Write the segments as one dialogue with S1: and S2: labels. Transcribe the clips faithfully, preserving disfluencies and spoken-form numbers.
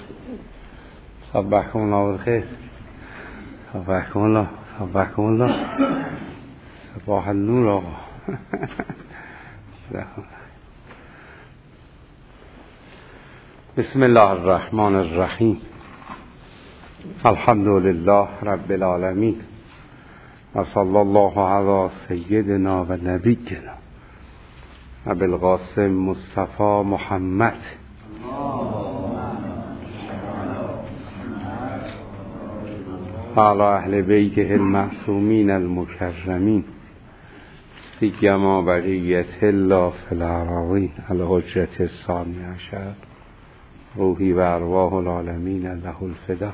S1: صبحكم الله بالخير. صبحكم الله صبحكم الله صباح النور آقا. بسم الله الرحمن الرحیم. الحمد لله رب العالمین و صلی الله علی سیدنا و نبینا ابی القاسم مصطفی محمد و علی اهل بیته المعصومین المکرمین سیما بقیت الله فی الارضین الحجة الثانی عشر روحی و ارواح العالمین له الفدا.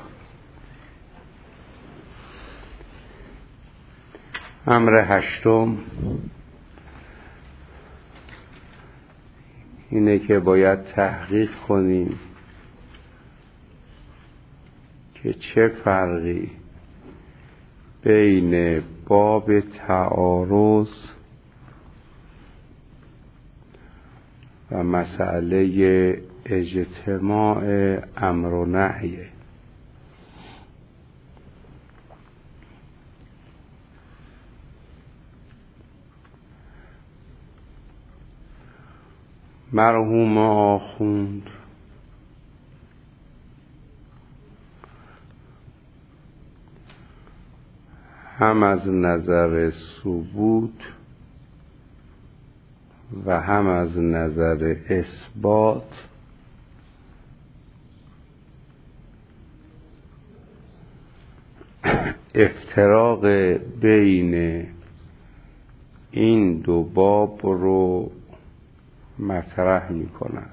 S1: امر هشتم اینه که باید تحقیق کنیم که چه فرقی بین باب تعارض و مسئله اجتماع امر و نهیه. مرحوم آخوند هم از نظر ثبوت و هم از نظر اثبات افتراق بین این دو باب رو مطرح می کنند.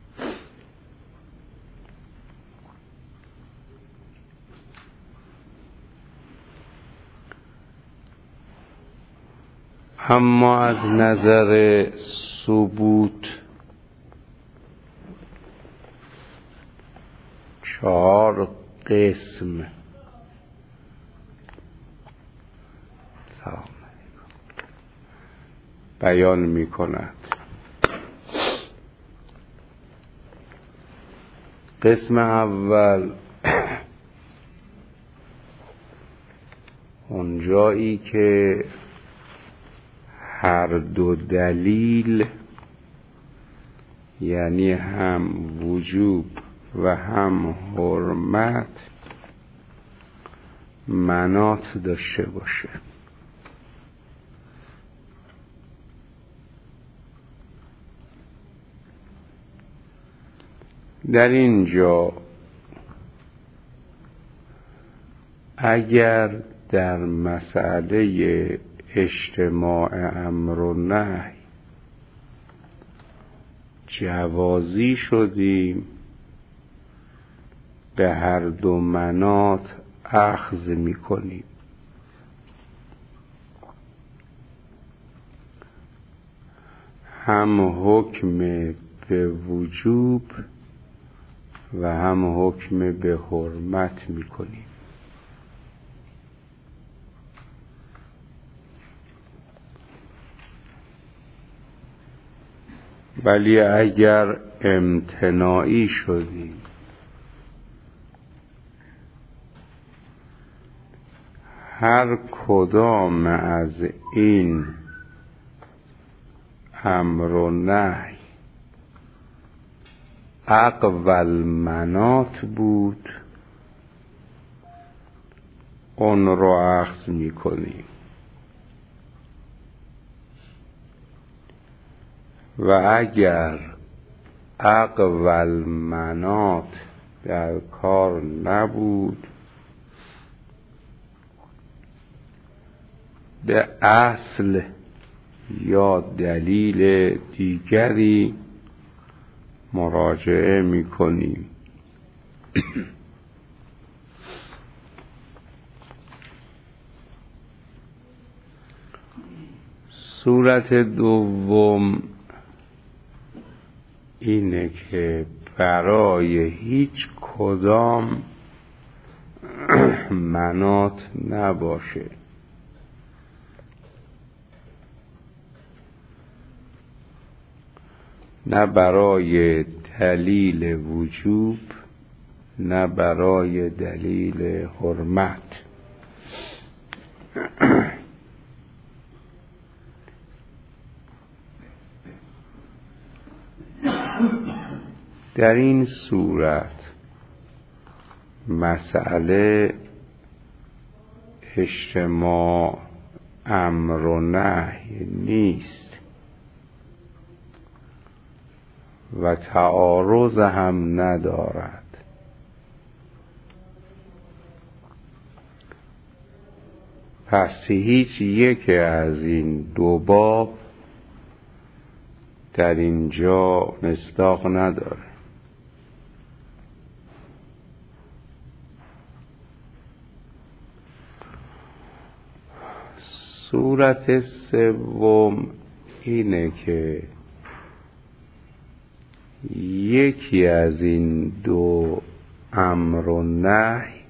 S1: اما از نظر ثبوت چهار قسم بیان می کند. قسم اول اونجایی که هر دو دلیل یعنی هم وجوب و هم حرمت مناط داشته باشه. در اینجا اگر در مسئله اجتماع امر و نهی جوازی شدیم به هر دو مناط اخذ می کنیم. هم حکم به وجوب و هم حکم به حرمت می کنیم. ولی اگر امتناعی شدیم هر کدام از این امر و نهی اقوال مناط بود اون رو اخذ می کنیم و اگر اقوال مناط در کار نبود به اصل یا دلیل دیگری مراجعه می کنیم. صورت دوم اینه که برای هیچ کدام مناط نباشه. نه برای دلیل وجوب نه برای دلیل حرمت. در این صورت مسئله اجتماع امر و نهی نیست و تعارض هم ندارد. پس هیچ یک از این دو باب در اینجا مصداق نداره. صورت سوم اینه که یکی از این دو امر و نهی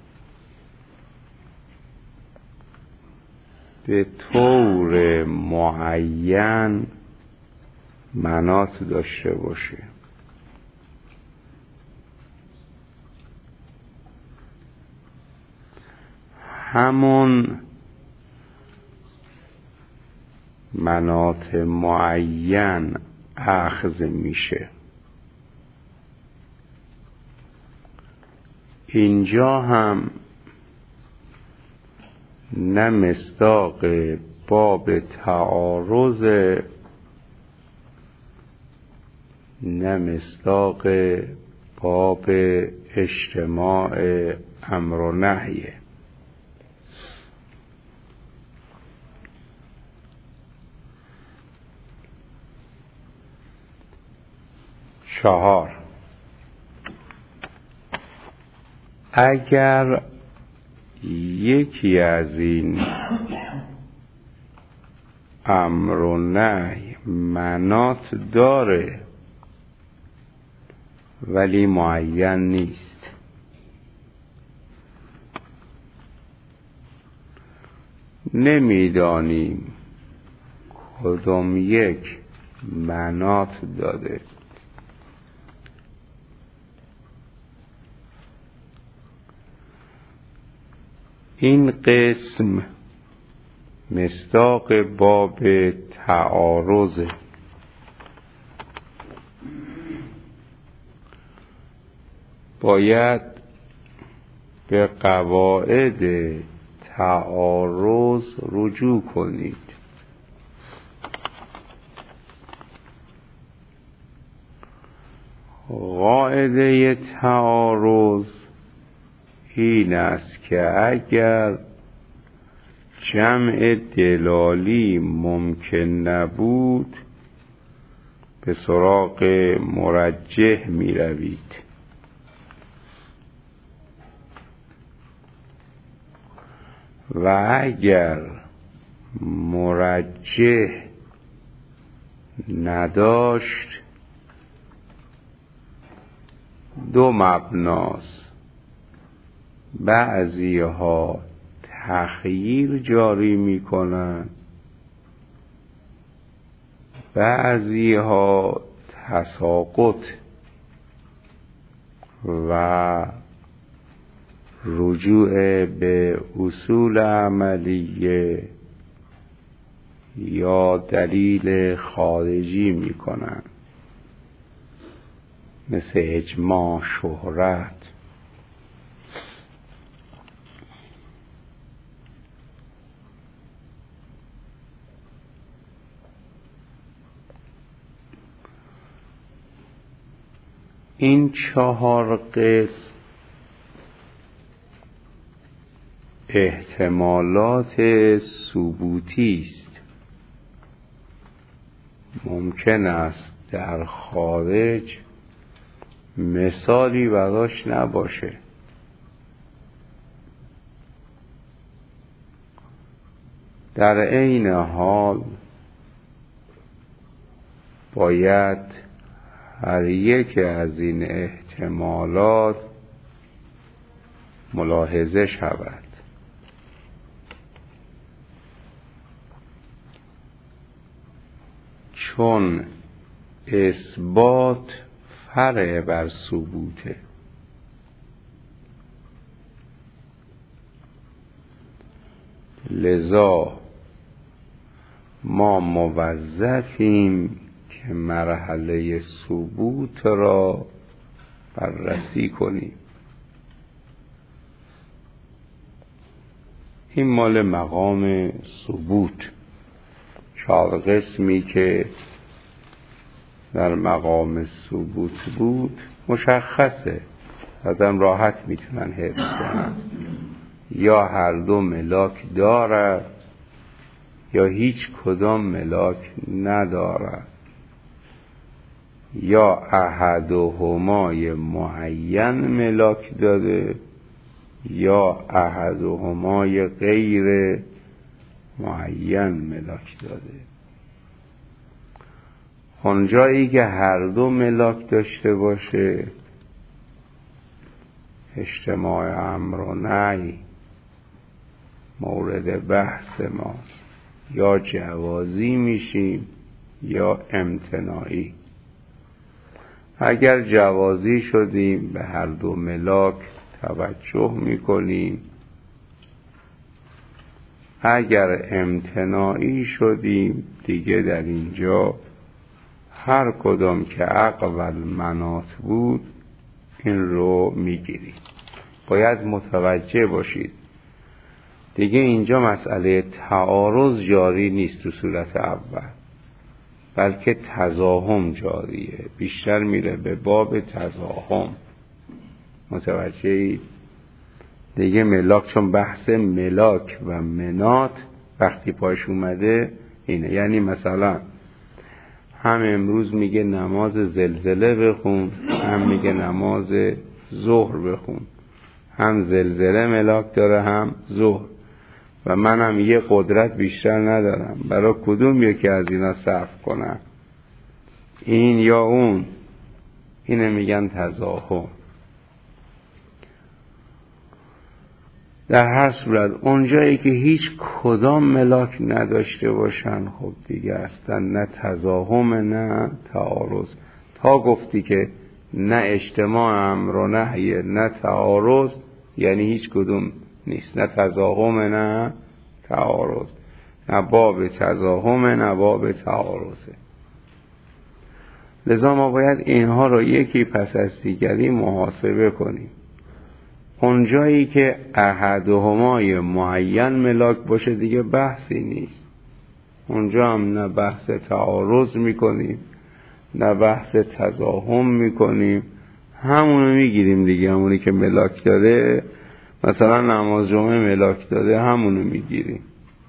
S1: به طور معین مناط داشته باشه. همون مناط معین اخذ میشه. اینجا هم نه مصداق باب تعارض نه مصداق باب اجتماع امر و نهیه. چهار، اگر یکی از این امر و نهی مناط داره ولی معین نیست، نمیدانیم کدام یک مناط داده، این قسم مصداق باب تعارض. باید به قواعد تعارض رجوع کنید. قاعده تعارض این است که اگر جمع دلالی ممکن نبود به سراغ مرجح می روید. و اگر مرجح نداشت دو مبناست، بعضی ها تخییر جاری می کنند، بعضی ها تساقط و رجوع به اصول عملیه یا دلیل خارجی می کنند، مثل اجماع، شهرت. این چهار قسم احتمالات ثبوتی است. ممکن است در خارج مثالی براش نباشه، در عین حال باید هر یک از این احتمالات ملاحظه شود. چون اثبات فرع بر ثبوته، لذا ما موظفیم که مرحله ثبوت را بررسی کنیم. این مال مقام ثبوت. چهار قسمی که در مقام ثبوت بود مشخصه، آدم راحت میتونن حفظ کنن. یا هر دو ملاک دارد یا هیچ کدام ملاک ندارد، یا احدهمای معین ملاک داده یا احدهمای غیر معین ملاک داده. اونجایی که هر دو ملاک داشته باشه اجتماع امر و نهی مورد بحث ماست، یا جوازی میشیم یا امتناعی. اگر جوازی شدیم به هر دو ملاک توجه میکنیم، اگر امتناعی شدیم دیگه در اینجا هر کدام که عقب منات بود این رو میگیریم. باید متوجه باشید دیگه اینجا مسئله تعارض جاری نیست تو صورت اول، بلکه تزاحم جاریه، بیشتر میره به باب تزاحم. متوجهید؟ دیگه ملاک، چون بحث ملاک و منات وقتی پاش اومده اینه. یعنی مثلا هم امروز میگه نماز زلزله بخون، هم میگه نماز ظهر بخون. هم زلزله ملاک داره هم ظهر، و منم یه قدرت بیشتر ندارم برای کدوم یکی از اینا صرف کنم، این یا اون. اینه میگن تزاحم. در هر صورت اونجایی که هیچ کدام ملاک نداشته باشن خب دیگه اصلا نه تزاحم نه تعارض. تا گفتی که نه اجتماع امر و نهی نه تعارض، یعنی هیچ کدوم نیست، نه تزاحم نه تعارض، نه باب تزاحم نه باب تعارضه. لذا ما باید اینها رو یکی پس از دیگری محاسبه کنیم. اونجایی که احدهمای معین ملاک باشه دیگه بحثی نیست، اونجا هم نه بحث تعارض میکنیم نه بحث تزاحم میکنیم، همونو میگیریم دیگه. همونی که ملاک داره، مثلا نماز جمعه ملاک داده، همونو میگیریم.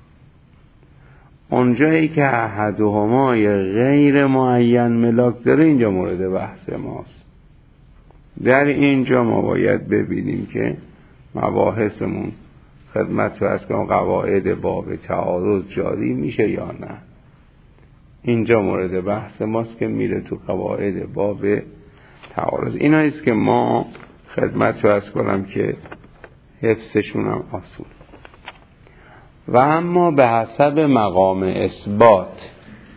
S1: اونجایی که احدهمای غیر معین ملاک داره اینجا مورد بحث ماست. در اینجا ما باید ببینیم که مباحثمون خدمت رو از که قواعد باب تعارض جاری میشه یا نه. اینجا مورد بحث ماست که میره تو قواعد باب تعارض. این هاییست که ما خدمت رو از کنم که حفظشون هم آسون. و اما به حسب مقام اثبات،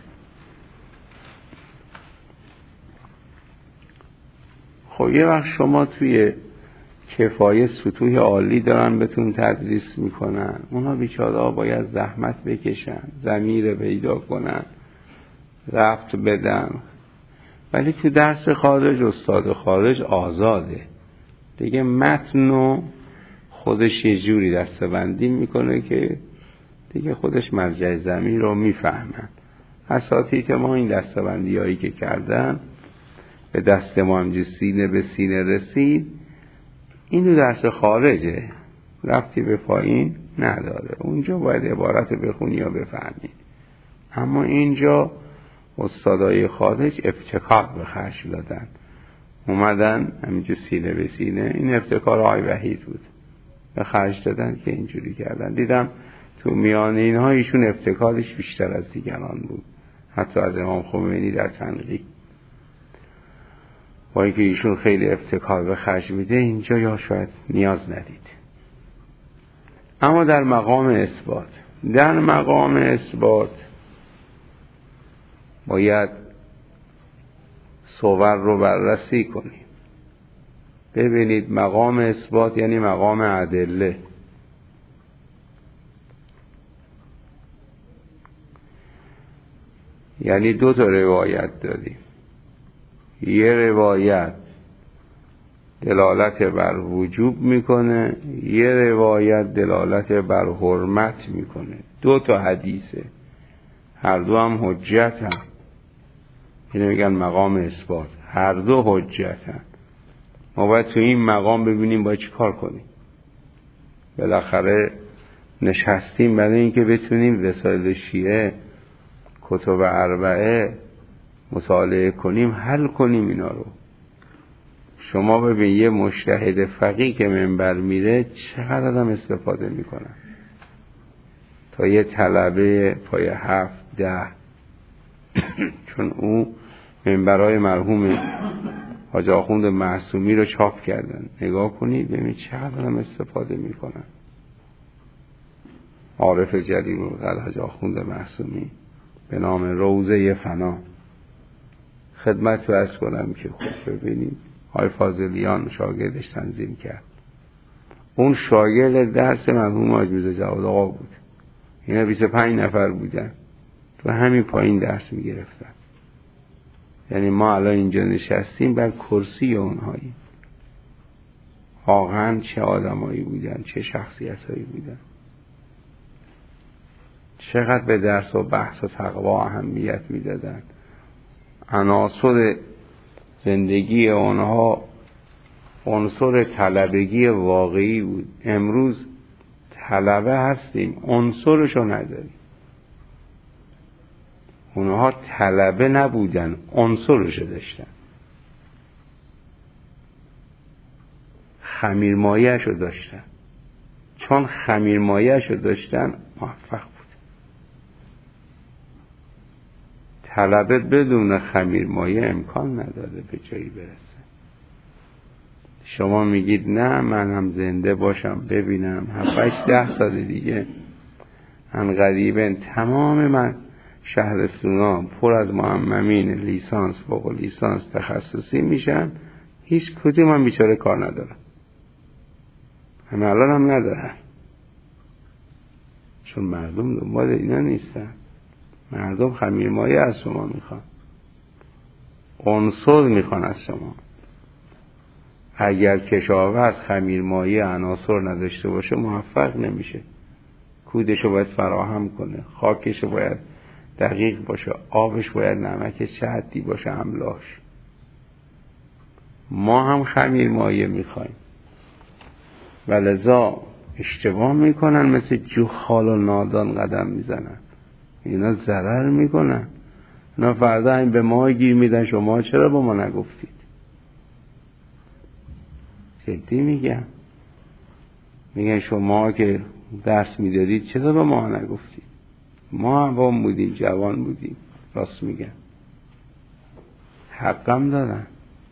S1: خب یه وقت شما توی کفایه سطوح عالی دارن بهتون تدریس میکنن، اونا بیچاره‌ها باید زحمت بکشن، ضمیر پیدا کنن، ربط بدن. ولی تو درس خارج استاد خارج آزاده دیگه، متن خودش یه جوری دسته‌بندی میکنه که دیگه خودش مرجع زمین رو میفهمن. اساتید ما این دسته‌بندی هایی که کردن به دست ما همجی سینه به سینه رسید، این دو درس خارجه، ربطی به پایین نداره. اونجا باید عبارت بخونی یا بفهمی، اما اینجا استادای خارج ابتکار به خرج دادن، اومدن همینجور سینه به سینه. این ابتکار آقای وحید بود، به خرج دادن که اینجوری کردن. دیدم تو میان اینها ایشون ابتکارش بیشتر از دیگران بود، حتی از امام خمینی در تنقیح. با اینکه ایشون خیلی ابتکار به خرج میده، اینجا یا شاید نیاز ندید. اما در مقام اثبات، در مقام اثبات باید صور رو بررسی کنیم. ببینید مقام اثبات یعنی مقام ادله. یعنی دو تا روایت داریم. یه روایت دلالت بر وجوب میکنه، یه روایت دلالت بر حرمت میکنه. دو تا حدیثه، هر دو هم حجت هم. اینو میگن مقام اثبات، هر دو حجت هم. ما باید تو این مقام ببینیم باید چی کار کنیم. بالاخره نشستیم برای اینکه بتونیم رسائل شیعه، کتب اربعه مطالعه کنیم، حل کنیم اینا رو. شما ببین یه مجتهد فقیه که منبر میره چقدر آدم استفاده میکنن، تا یه طلبه پای هفت ده چون او منبرهای مرحوم حاج آخوند معصومی رو چاپ کردن، نگاه کنید ببین چقدر آدم استفاده میکنن. عارف جلیل القدر حاج آخوند معصومی به نام روضه فنا. خدمت رو عرض کنم که خوب ببینید های فاضلیان شاگردش تنظیم کرد. اون شاگرد درس مرحوم حاج میرزا جواد آقا بود. اینا بیست و پنج نفر بودن تو همین پایین درس میگرفتن. یعنی ما الان اینجا نشستیم بر کرسی اونهایی. واقعا چه آدمایی بودن، چه شخصیتایی بودن، چقدر به درس و بحث و تقوا اهمیت میدادن. عناصر زندگی اونها عنصر طلبگی واقعی بود. امروز طلبه هستیم عنصرشو نداریم. اونها طلبه نبودن، عنصرشو داشتن، خمیرمایه‌شو داشتن. چون خمیرمایه‌شو داشتن موفق بود. طلبه بدون خمیرمایه امکان نداره به جایی برسه. شما میگید نه من هم زنده باشم ببینم هفت ده سال دیگه انقریبا تمام من شهرستونا پر از معممین لیسانس فوق لیسانس تخصصی میشن، هیچ کدوم هم بیچاره کار ندارن. همه الان هم ندارن، چون مردم دنبال اینا نیستن. مردم خمیرمایه از شما میخوان، عنصر میخوان از شما. اگر کشاورز خمیرمایه عناصر نداشته باشه موفق نمیشه. کودشو باید فراهم کنه، خاکشو باید دقیق باشه، آبش باید نمک شدی باشه، املاش. ما هم خمیرمایه میخوایم و لذا اشتباه میکنن، مثل جوخال و نادان قدم میزنن. اینا ضرر میکنن. اینا فردا این به ما گیر میدن شما چرا با ما نگفتید. جدی میگم، میگن شما که درس میدادید چرا با ما نگفتید. ما عوام بودیم، جوان بودیم. راست میگن، حقم دارن.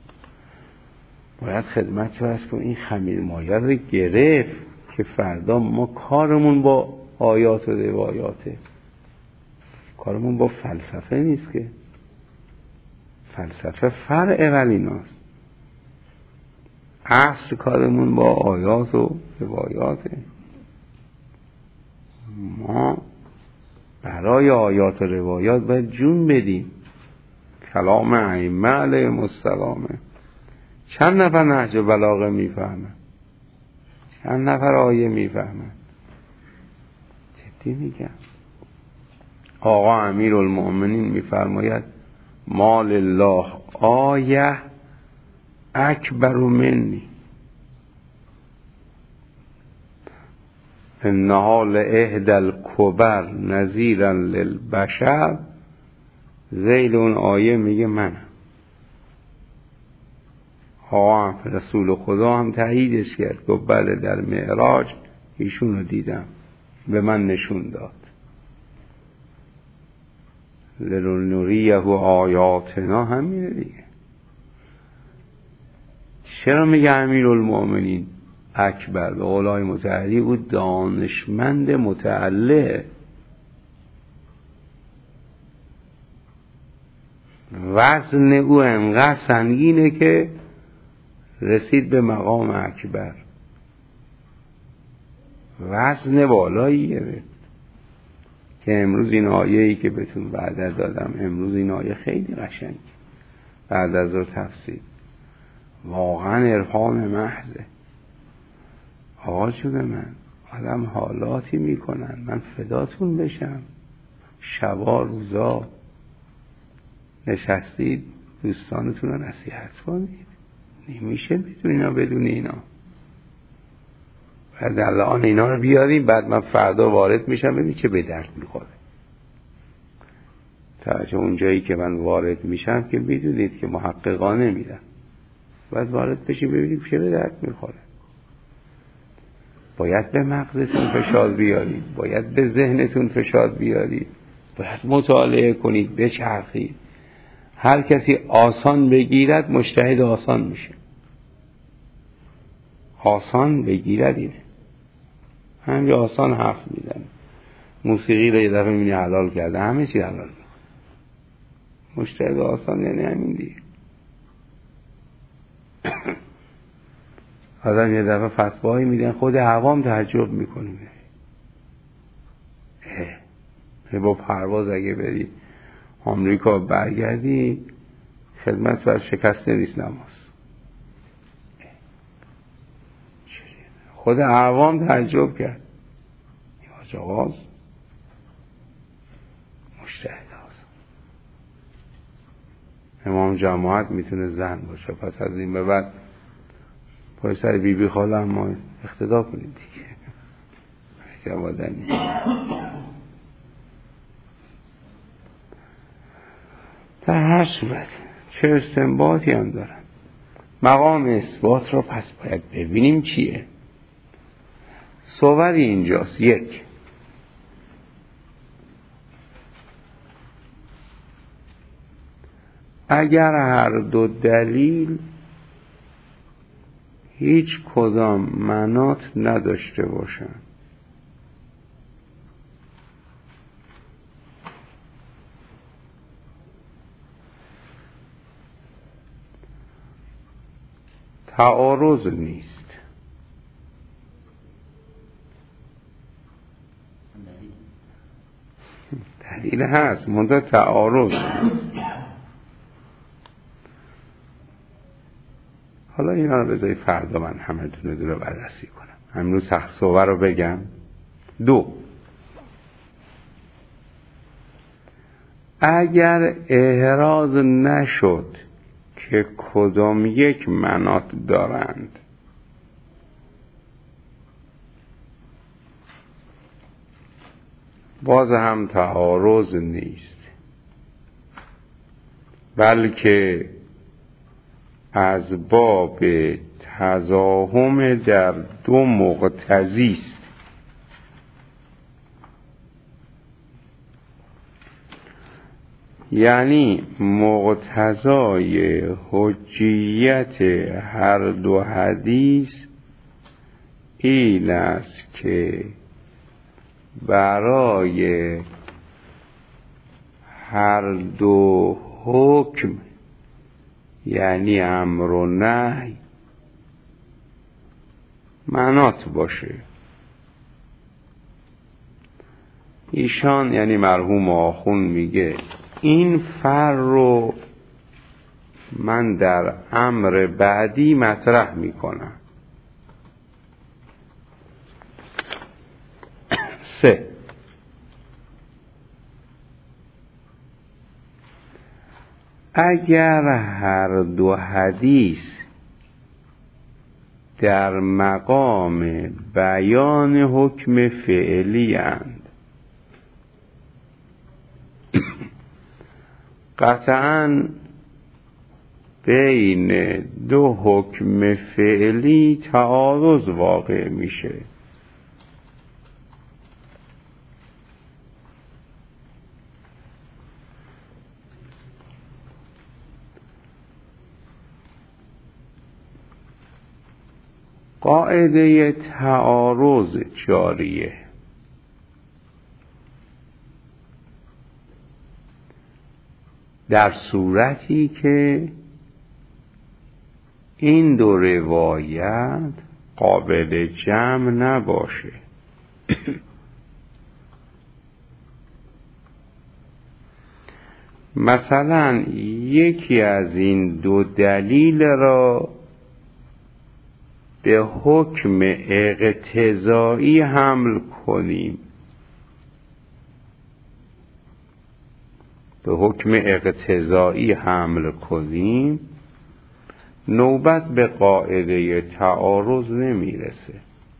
S1: باید خدمت رو از کن این خمیرمایه رو گرفت که فردا ما کارمون با آیات و روایاته، کارمون با فلسفه نیست که. فلسفه فرع ولیناست. اصل کارمون با آیات و روایاته. ما برای آیات و روایات باید جون بدیم. کلام ائمه علیهم السلام. چند نفر نهج بلاغه میفهمن؟ چند نفر آیه میفهمن؟ جدی میگم. آقا امیرالمؤمنین میفرماید ما لله آیه اکبر منی انها لاحدی الکبر نذیرا للبشر. ذیل اون آیه میگه منم. آقا رسول خدا هم تاییدش کرد، گفت بله در معراج ایشون رو دیدم، به من نشون داد. لنریه آیاتنا همینه دیگه. چرا میگه امیرالمؤمنین اکبر؟ به قولای مطهری او دانشمند متعله. وزن او انقدر سنگینه که رسید به مقام اکبر. وزن بالایی گرفت. که امروز این آیه‌ای که بهتون وعده دادم، امروز این آیه خیلی قشنگ بعد از رو تفسیر واقعا عرفان محضه. آقا جون من، آدم حالاتی میکنن من فداتون بشم، شبا روزا نشستید دوستانتون رو نصیحت کنید، نمیشه بدون اینا بدون اینا. بعد الان اینا رو بیاریم، بعد من فردا وارد میشم ببین چه به درد میخوره. تا اون جایی که من وارد میشم که میدونید که محققانه میدن، بعد وارد بشیم ببینیم چه به درد میخوره. باید به مغزتون فشار بیارید، باید به ذهنتون فشار بیارید، باید مطالعه کنید، بچرخید. هر کسی آسان بگیرد مجتهد آسان میشه. آسان بگیرد اینه، همین آسان حرف میزنه. موسیقی رو یه دفعه میبینی حلال کرده، همه چی حلال میکنه. مجتهد آسان یعنی همین دیگه. آدم یه دفعه فتوایی میدن خود عوام تعجب میکنه، اه با پرواز اگه بری آمریکا برگردی خدمت بر شکسته نیست نماز. خود عوام تعجب کرد، حاج آقاز مجتهد آسان. امام جماعت میتونه زن باشه، پس از این به بعد پای سر بی بی خاله هم ما اقتدا کنید دیگه. جوادنی در هر صورت چه استنباطی هم دارن. مقام اثبات رو پس باید ببینیم چیه. صوری اینجاست. یک، اگر هر دو دلیل هیچ کدام مناط نداشته باشن، تعارض نیست. دلیل هست منتها تعارض نیست. حالا اینا رو بذاری فردا من همه دونه دونه بررسی کنم. امروز سخت صور رو بگم. دو، اگر احراز نشد که کدام یک مناط دارند، باز هم تعارض نیست، بلکه از باب تزاحم در دو مقتضی است. یعنی مقتضای حجیت هر دو حدیث این است که برای هر دو حکم، یعنی امر و نهی، مناط باشه. ایشان یعنی مرحوم آخون میگه این فر رو من در امر بعدی مطرح میکنم. سه، اگر هر دو حدیث در مقام بیان حکم فعلی اند، قطعاً بین دو حکم فعلی تعارض واقع میشه. قاعده تعارض جاریه. در صورتی که این دو روایت قابل جمع نباشه. مثلا یکی از این دو دلیل را به حکم اقتضایی حمل کنیم، به حکم اقتضایی حمل کنیم، نوبت به قاعده تعارض نمیرسه.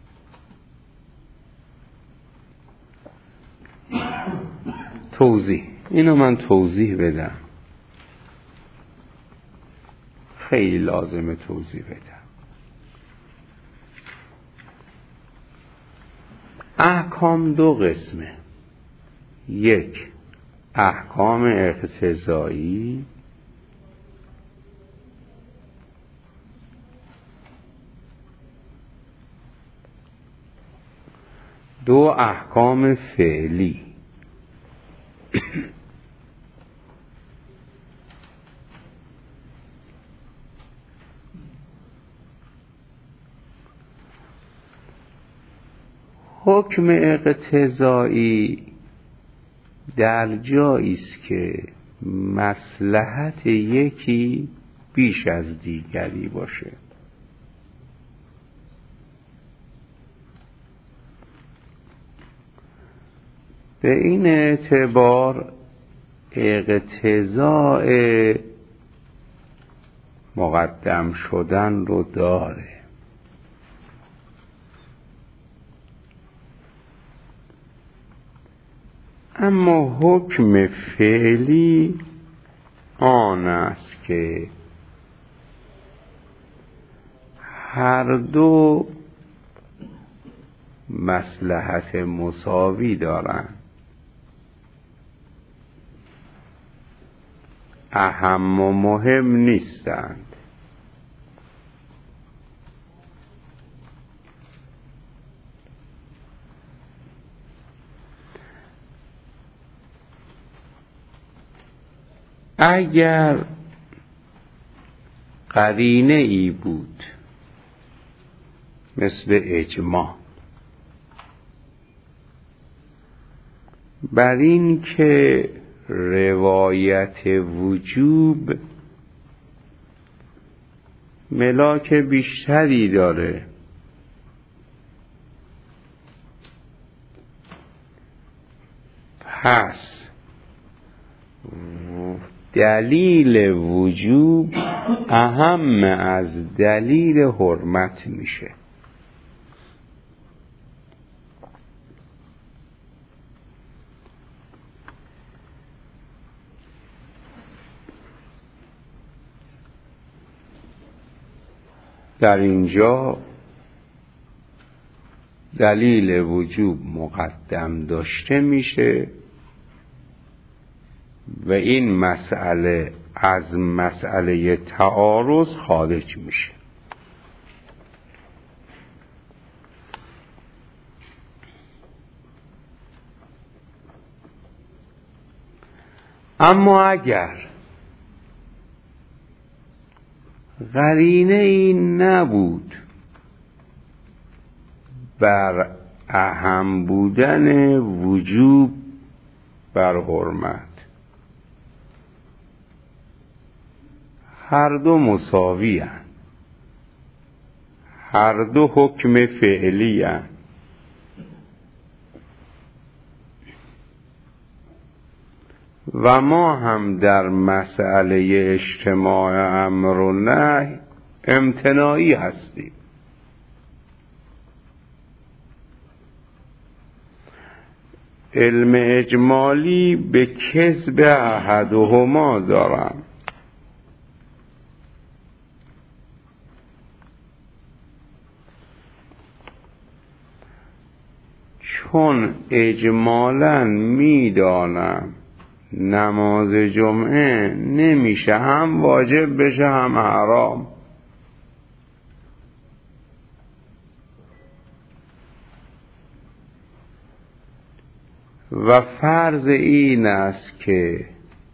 S1: توضیح، اینو من توضیح بدم، خیلی لازمه توضیح بدم. احکام دو قسمه، یک احکام اقتضایی، دو احکام فعلی. حکم اقتضایی در جایی است که مصلحت یکی بیش از دیگری باشه. به این اعتبار اقتضاء مقدم شدن رو داره. اما حکم فعلی آن است که هر دو مصلحت مساوی دارند، اهم و مهم نیستند. اگر قرینه ای بود مثل اجماع بر این که روایت وجوب ملاک بیشتری داره، پس دلیل وجوب اهم از دلیل حرمت میشه. در اینجا دلیل وجوب مقدم داشته میشه و این مسئله از مسئله تعارض خارج میشه. اما اگر قرینه ای نبود بر اهم بودن وجوب بر حرمت، هر دو مساوی هستند، هر دو حکم فعلی هستند، و ما هم در مسئله اجتماع امر و نهی امتناعی هستیم. علم اجمالی به کسب احدهما دارم، چون اجمالاً میدانم نماز جمعه نمیشه هم واجب بشه هم حرام، و فرض این است که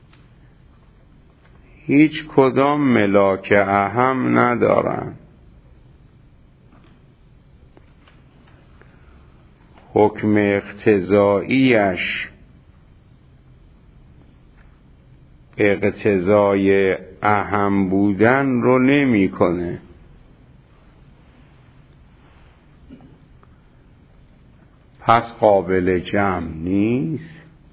S1: هیچ کدام ملاک اهم ندارند. حکم اقتضاییش اقتضای اهم بودن رو نمیکنه. پس قابل جمع نیست.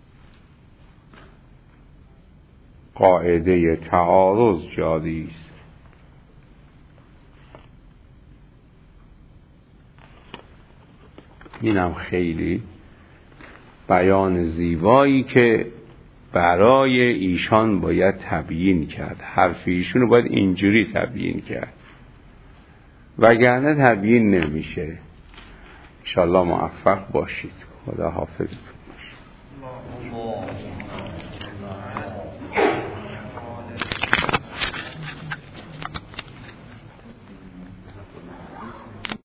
S1: قاعده تعارض جاری است. اینم خیلی بیان زیبایی که برای ایشان باید تبیین کرد. حرف ایشون رو باید اینجوری تبیین کرد، وگرنه تبیین نمیشه. انشاءالله موفق باشید. خدا حافظتون باشه.